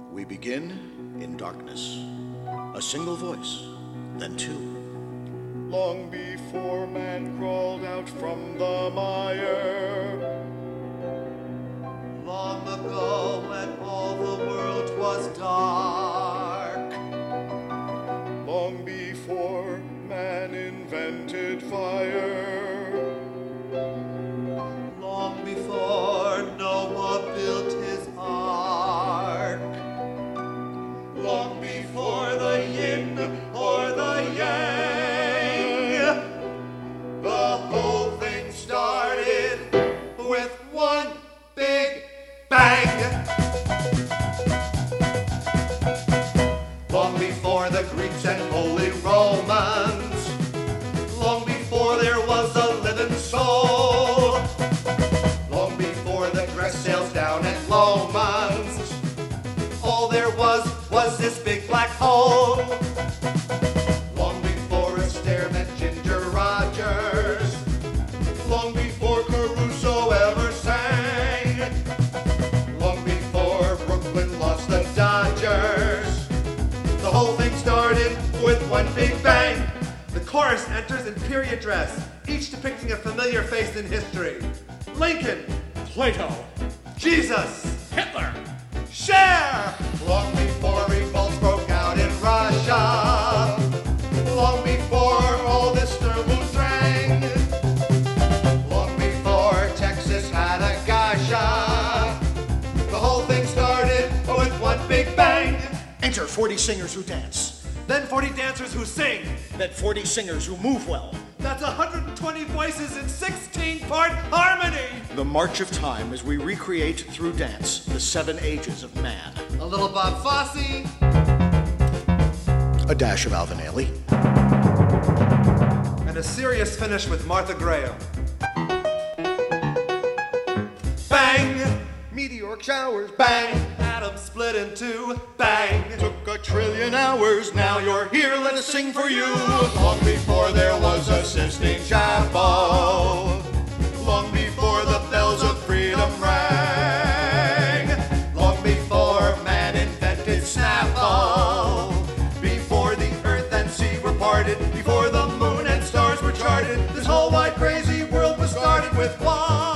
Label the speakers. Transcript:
Speaker 1: We begin in darkness. A single voice, then two.
Speaker 2: Long before man crawled out from the mire.
Speaker 3: Long ago when all the world was dark.
Speaker 2: Long before man invented fire.
Speaker 3: Long before Noah built his ark.
Speaker 2: Long before the yin or the yang. The whole thing started
Speaker 3: With one big bang. Long before the Greeks and Holy Romans. Long before there was a living soul. Long before the dress sales down at Loman's. All there was this big black hole. Long before Astaire met Ginger Rogers. Long before Caruso ever sang. Long before Brooklyn lost the Dodgers. The whole thing started with one big bang. The chorus enters in period dress, each depicting a familiar face in history. Lincoln,
Speaker 4: Plato,
Speaker 3: Jesus,
Speaker 4: Hitler,
Speaker 3: Cher. Long before revolts broke out in Russia. Long before all this Sturmund rang. Long before Texas had a Gasha. The whole thing started with one big bang.
Speaker 1: Enter 40 singers who dance.
Speaker 3: Then 40 dancers who sing.
Speaker 1: Then 40 singers who move well.
Speaker 3: That's 120 voices in 16-part harmony.
Speaker 1: The march of time as we recreate through dance the 7 ages of man.
Speaker 3: A little Bob Fosse.
Speaker 1: A dash of Alvin Ailey.
Speaker 3: And a serious finish with Martha Graham. Bang! Meteoric showers, bang! Atoms split in two, bang!
Speaker 2: Took a trillion hours, now you're here, let us sing for you. Long before there was a Sistine Chapel. Long before the bells of freedom rang.
Speaker 3: Long before man invented Snapple. Before the earth and sea were parted. Before the moon and stars were charted. This whole wide crazy world was started with one